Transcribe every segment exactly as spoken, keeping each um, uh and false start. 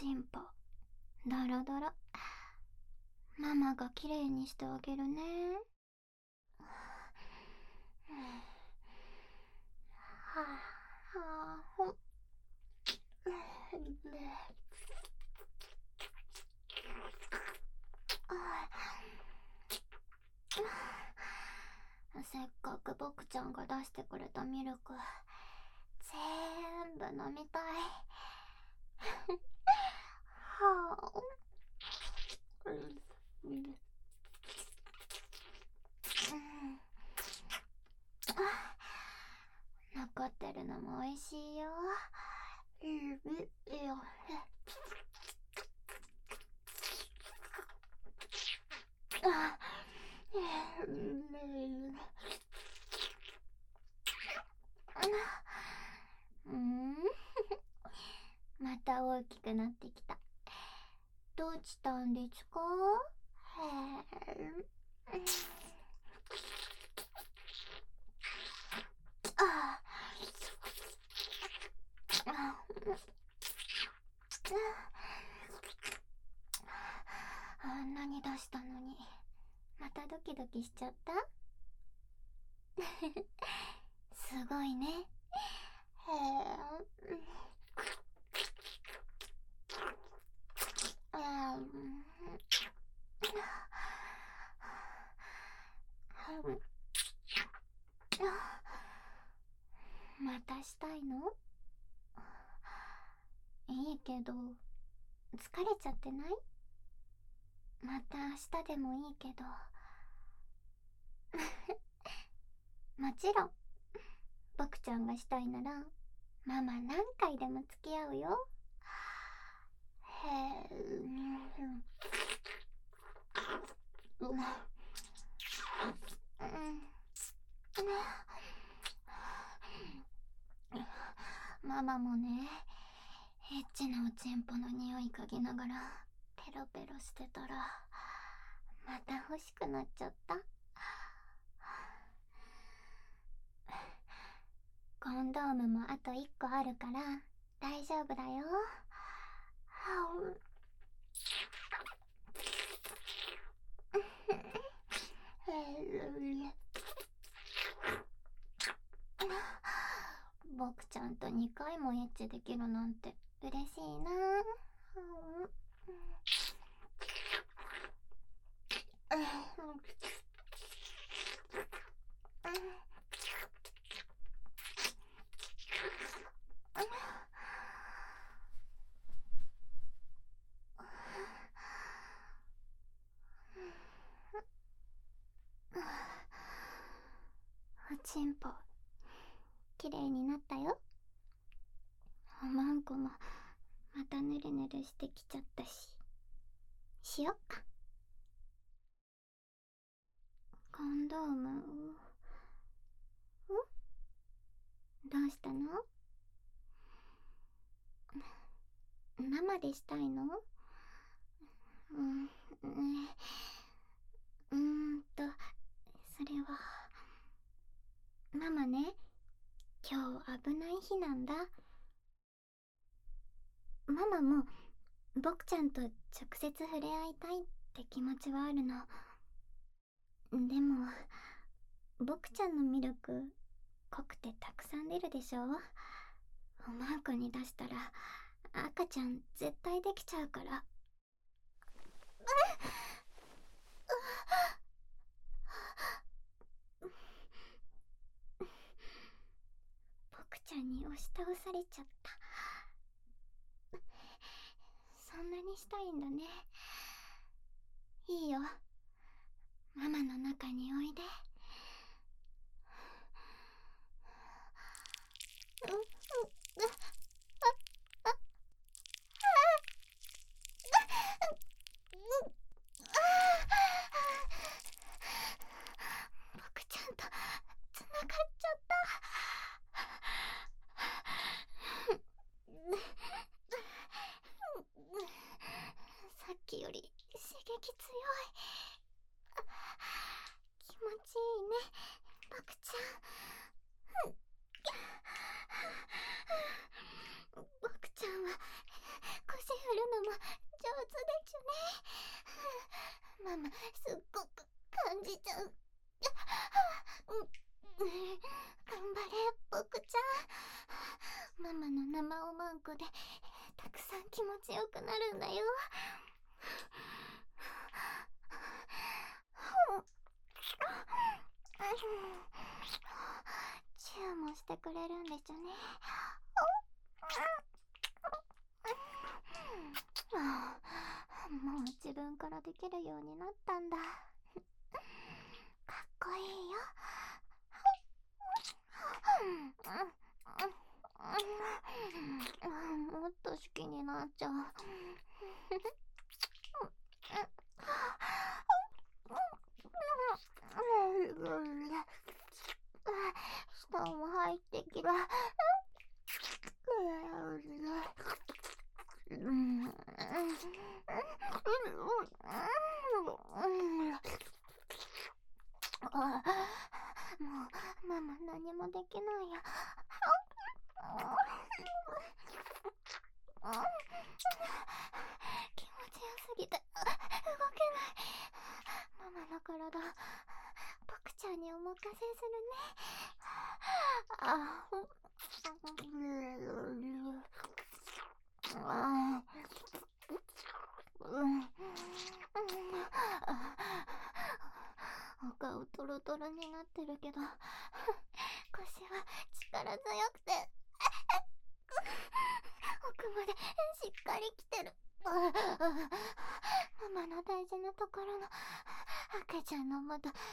ちんぽドロドロ。ママがきれいにしてあげるね。はあはあほんせっかくボクちゃんが出してくれたミルク全部飲みたい。はあ、うん、残ってるのも美味しいよ。あうん、また大きくなってきた。どうしたんですか？へえ。ああんなに出したのにまたドキドキしちゃった。すごいね。へえ。またしたいの？いいけど疲れちゃってない？また明日でもいいけど。もちろんボクちゃんがしたいならママ何回でも付き合うよ。へえ。うん、ママもね、エッチなおちんぽの匂い嗅ぎながらペロペロしてたらまた欲しくなっちゃった。コンドームもあといっこあるから大丈夫だよ。ボクちゃんとにかいもエッチできるなんて嬉しいな。おちんぽきれいになったよ。おまんこもまたぬるぬるしてきちゃったし、しよっか。コンドーム。ん？どうしたの？生でしたいの？うん、ね、うーんとそれはママね、今日危ない日なんだ。ママもボクちゃんと直接触れ合いたいって気持ちはあるの。でもボクちゃんのミルク濃くてたくさん出るでしょ。おまんこに出したら赤ちゃん絶対できちゃうから。ボクちゃんに押し倒されちゃった。そんなにしたいんだね。いいよ、ママの中においで。ボクちゃんとつながっちゃった。さっきより刺激強い。気持ち頑張れ、僕ちゃん。ママの生おまんこでたくさん気持ちよくなるんだよ。チューもしてくれるんでしょね。もう自分からできるようになったんだ。かっこいいよ。もっと好きになっちゃう。舌も入ってきた。もうママ何もできないよ。気持ちよすぎて動けない。ママの体僕ちゃんにお任せするね。ああお顔トロトロになってるけど腰は力強くて奥までしっかりきてる。ママの大事なところの赤ちゃんのもと注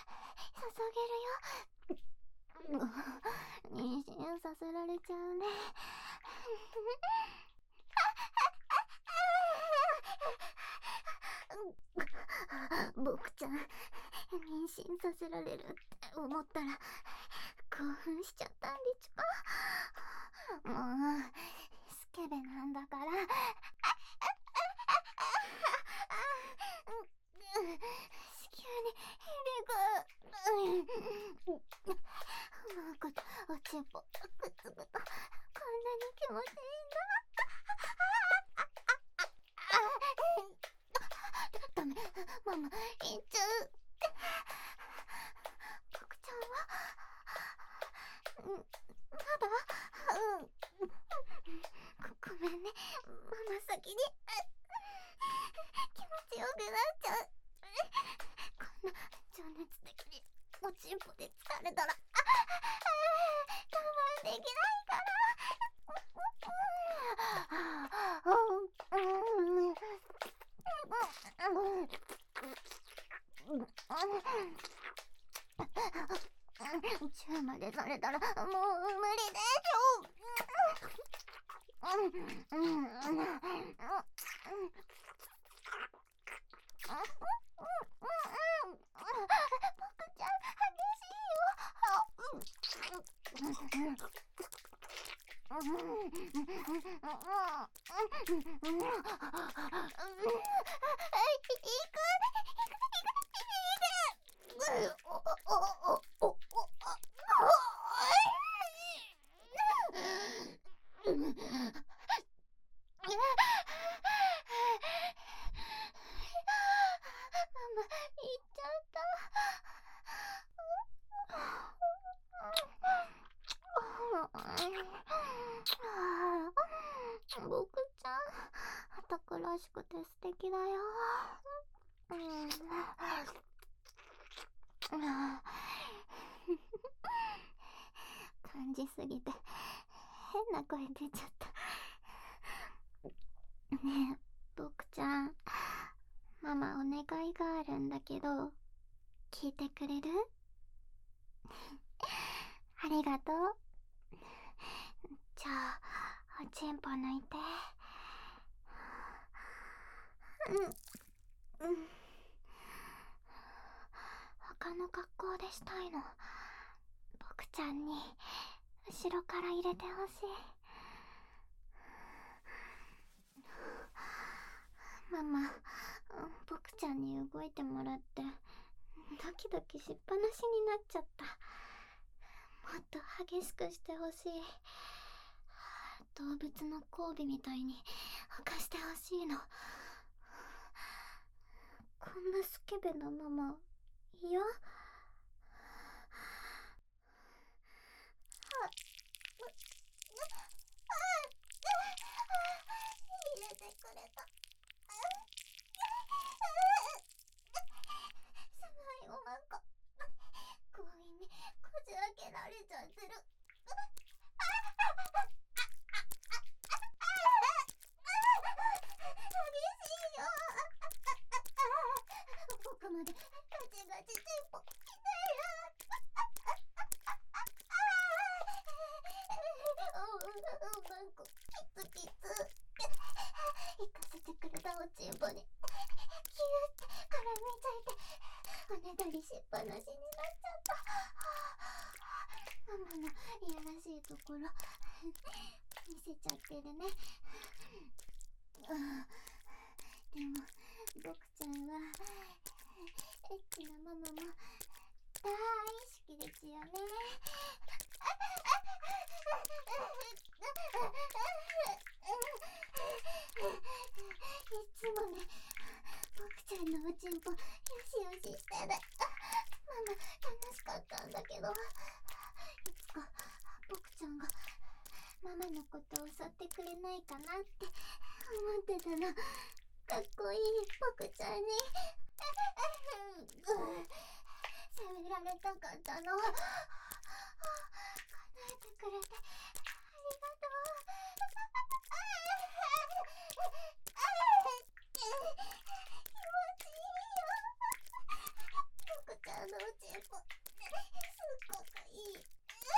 げるよ。妊娠させられちゃうね。僕ちゃん妊娠させられるって思ったら興奮しちゃったんでちゅか。もうスケベなんだから。子宮にひびがうまくおちんぽくっつくとこんなに気持ちいいんだ。ダメ、ママいっちゃう。僕ちゃんはまだうんごめんね、ママ先に気持ちよくなっちゃう。こんな情熱的におちんぽで疲れたら我慢できないから。チューまでされたらもう無理でしょ。僕ちゃん激しいよ。僕ちゃん男らしくて素敵だよ。感じすぎて変な声出ちゃった。ねえ僕ちゃん、ママお願いがあるんだけど聞いてくれる？ありがとう。じゃあおちんぽ抜いて。うんうん。他の格好でしたいの。僕ちゃんに後ろから入れてほしい。ママ、僕ちゃんに動いてもらってドキドキしっぱなしになっちゃった。もっと激しくしてほしい。動物の交尾みたいに犯してほしいの。こんなスケベなママ嫌？ ちゃってる。激しいよ。奥までガチガチチンポ痛いよ。うんうんこキツキツ。行かせてくれたおちんぽにキューって絡みついておねだりしっぱなしになっちゃった。ママのいやらしいところ見せちゃってるね。でも僕ちゃんはエッチなママも大好きですよね。いつもね、僕ちゃんのおちんぽよしよししてる。ママ楽しかったんだけど、いつか僕ちゃんがママのことを襲ってくれないかなって思ってたの。かっこいい僕ちゃんに責められたかったの。叶えてくれてありがとう。気持ちいいよ。僕ちゃんのおちんぽすっごくいい。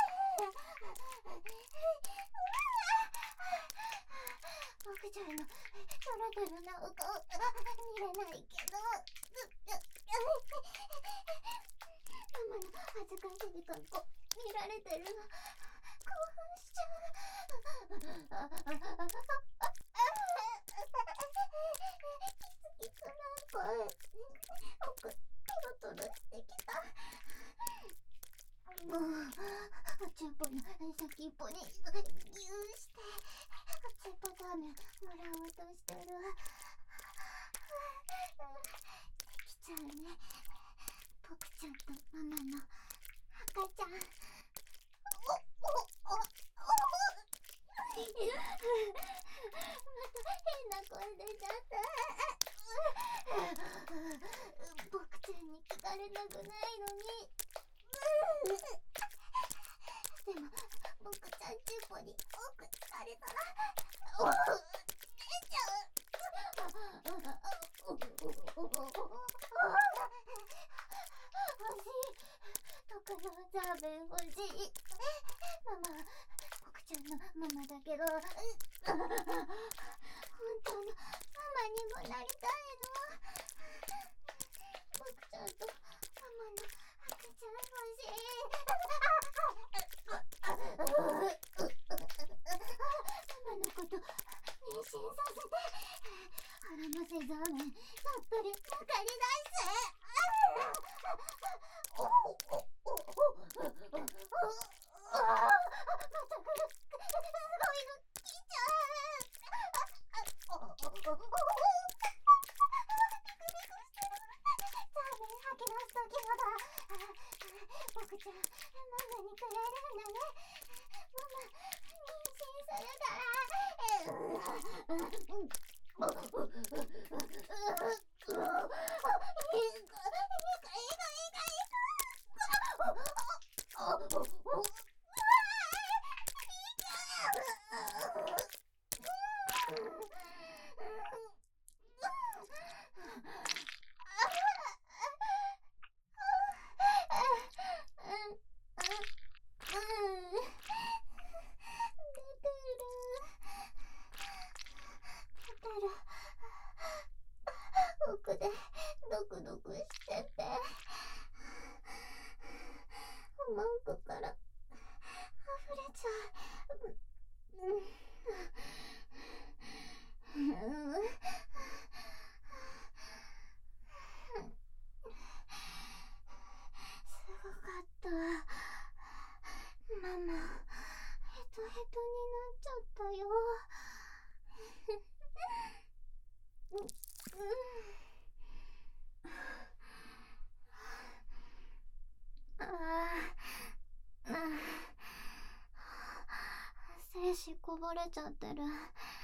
僕ちゃんのトロトロなお顔見れないけど、ママの恥ずかしい格好見られてるの興奮しちゃう。キツキツな声、僕トロトロしてきた。もうおちんぽの先っぽにギューしておちんぽラーメンもらおうとしてる。できちゃうね、僕ちゃんとママの赤ちゃん。おおおおまた変な声出ちゃった。僕ちゃんに聞かれたくないのに。でも僕ちゃんちんぽに多くされたらお出ちゃう。欲しい、特のザーベン欲しい。ママは僕ちゃんのママだけど本当のママにもなりたいの。僕ちゃんとママの赤ちゃん欲しい。ママのこと妊娠させて腹ませザーメンたっぷりまかり出しておおおおおおおまた来る。すごいの来ちゃう。おおおおおおビクビクしてる。ザーメン吐き出す時もだ。僕ちゃんママにくれるんだね。ママ妊娠するから。奥でドクドクしてて文句から溢れちゃう。うんうんすごかった。ママヘトヘトになっちゃったよ。うんああ、精子こぼれちゃってる。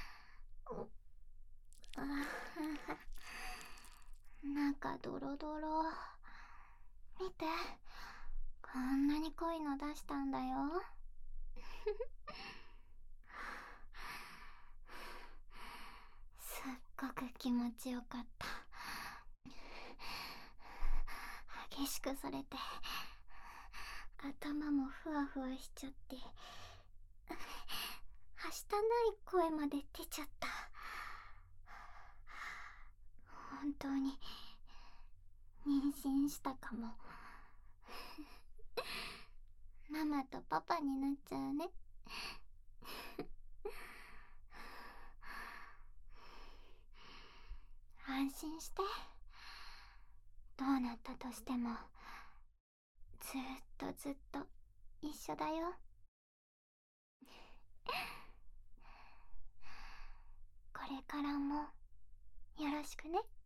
あ中ドロドロ。見て、こんなに濃いの出したんだよ。すっごく気持ちよかった。激しくされて頭もふわふわしちゃって、はしたない声まで出ちゃった。本当に妊娠したかも。ママとパパになっちゃうね。安心して。どうなったとしてもずーっとずっと一緒だよ。これからもよろしくね。